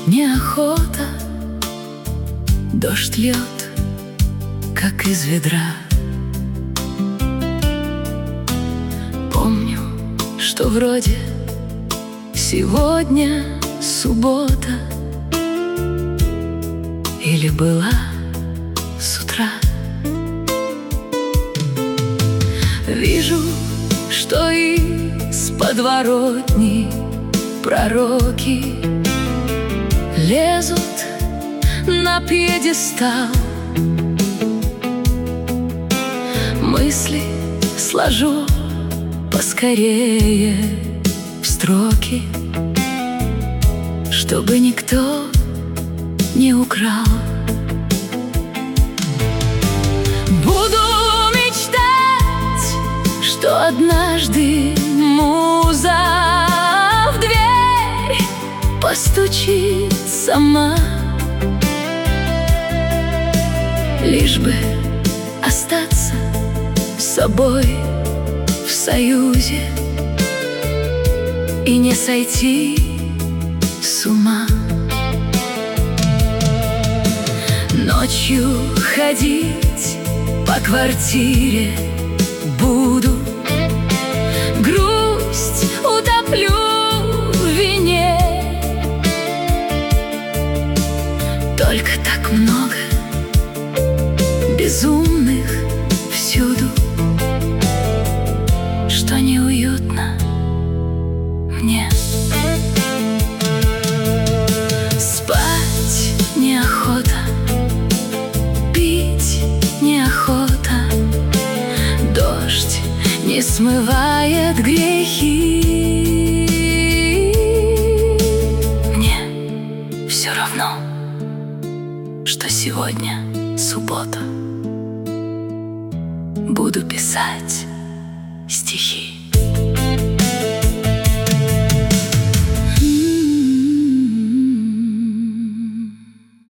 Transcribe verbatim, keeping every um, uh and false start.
неохота. Дождь льет, как из ведра. Помню, что вроде сегодня суббота, или была с утра. Вижу, что из подворотни пророки лезут на пьедестал. Мысли сложу поскорее в строки, чтобы никто не украл. Буду мечтать, что однажды муза в дверь постучит сама, лишь бы остаться с собой в союзе и не сойти с ума. Ночью ходить по квартире буду, грусть утоплю в вине. Только так много безумных всюду, что неуютно мне. Спать неохота, пить неохота, дождь не смывает грехи. Мне все равно, что сегодня суббота. Буду писать стихи.